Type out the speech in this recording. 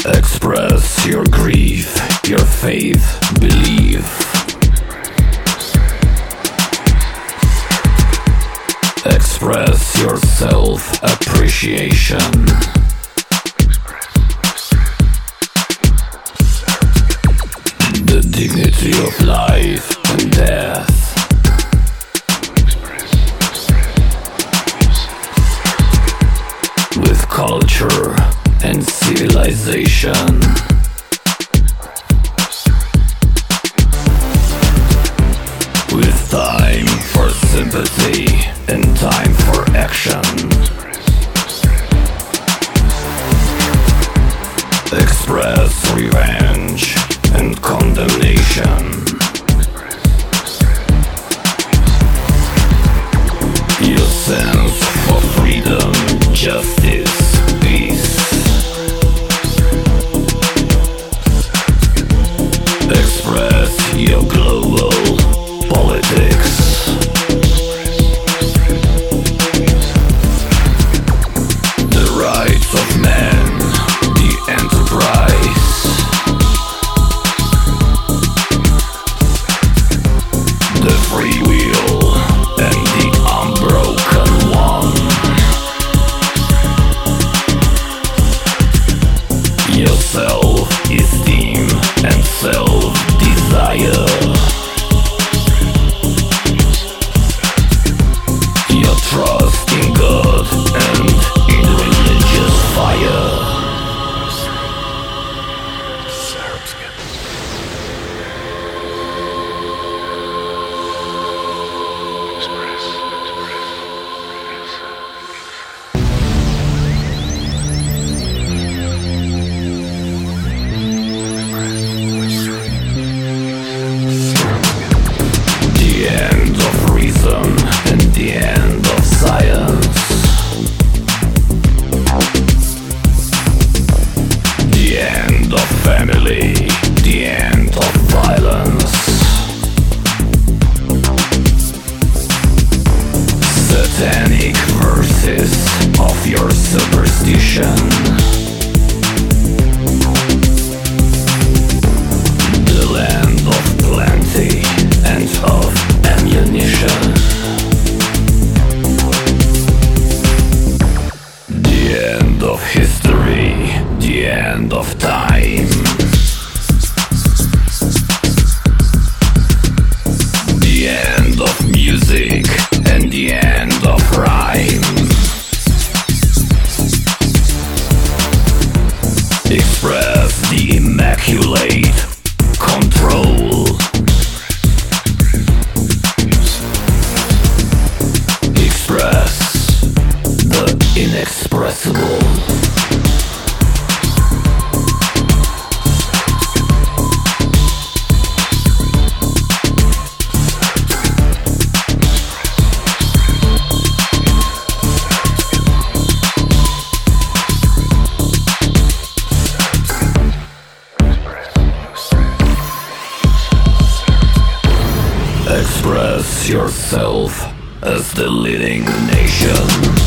Express your grief, your faith, belief. Express your self-appreciation. The dignity of life and death. With culture and civilization. With time for sympathy and time for action. Express revenge and condemnation. Your sense for freedom, justice, peace. Express your global politics. The rights of man, the enterprise. The free will and the unbroken one. Your self-esteem and self-desire. Your trust in God and in religious fire. The end of reason and the end of science. The end of family, the end of violence. Satanic verses of your superstition. The land of plenty and of ammunition. The end of history, the end of time. The end of music and the end of rhyme. Express the immaculate control. Express the inexpressible. Express yourself as the leading nation.